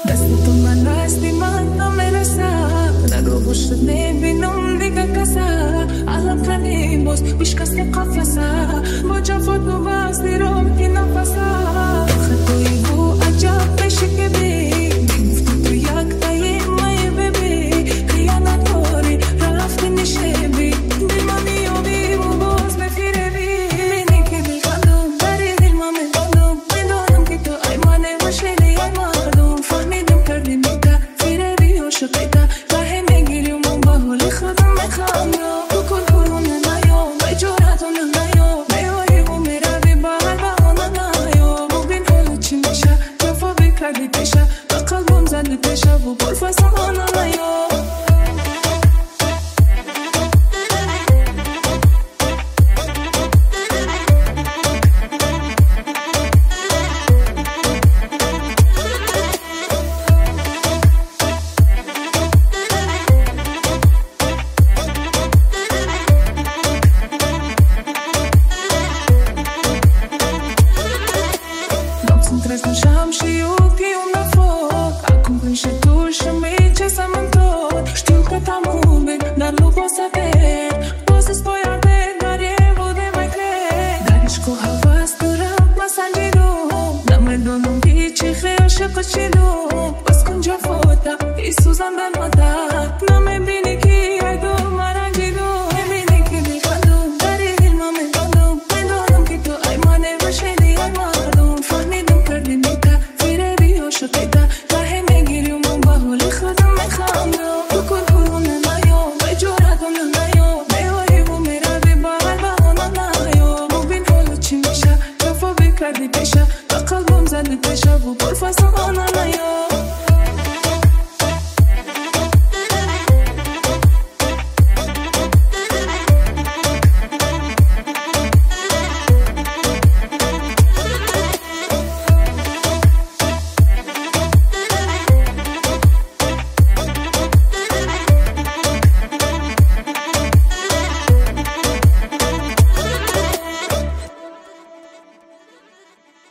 دست تو من هستی من نمیرسم نگو پشت نبینم دیگه کسا علم کنیم باز بیشکست قفصه با جفا تو وزنی رو که نفسه آخه توی بو عجب بشی که بی گفتی تو یک تایی مای ببی خیانت داری رفتی میشه بی بیمانی و بی و باز بفیره بی بینی که بی خندم داری دل ما میبندم میدونم که تو ایمانه و شیلی ای مردم فهمیدم کردی میگه فیره بی و شقیقه راه میگیری و من با حال خودم میخندم تو کل کنونه نیام به جورتونه نیام میایی و میروی بغل بغانه نیام ببین حالا چی میشه جفا بکردی پیشه به قلبم زدی پیشه و پرفسانه نیام Trăsnă și-am și eu că eu mi-a foc Acum când și tu și mie ce să mă întorc Știu că te-am iubit, dar nu pot să ved Poți să spui arte, dar eu de mai cred Dar ești cu havas, tu rap, mă sangiru Dar mă dă un pic și creu și că și nu Păs când ce-a fota, Iisus am dat nota N-am mai bine că ai tu mă rangiru E bine că mi fandum, dar e din mă mi fandum Mă doarăm că tu ai mă nevășeli, ai mă adum Fandum Nimica, fire bio shoteta, rahe megiri u man bahuli khadam mekhandam. Tu kol kurune nayo, bejoradone nayo, beoyi u mera be bahal bahona nayo. Mubin holo chi misha, kafa bekardi pesha, ba qalbam zadi pesha, bu porfas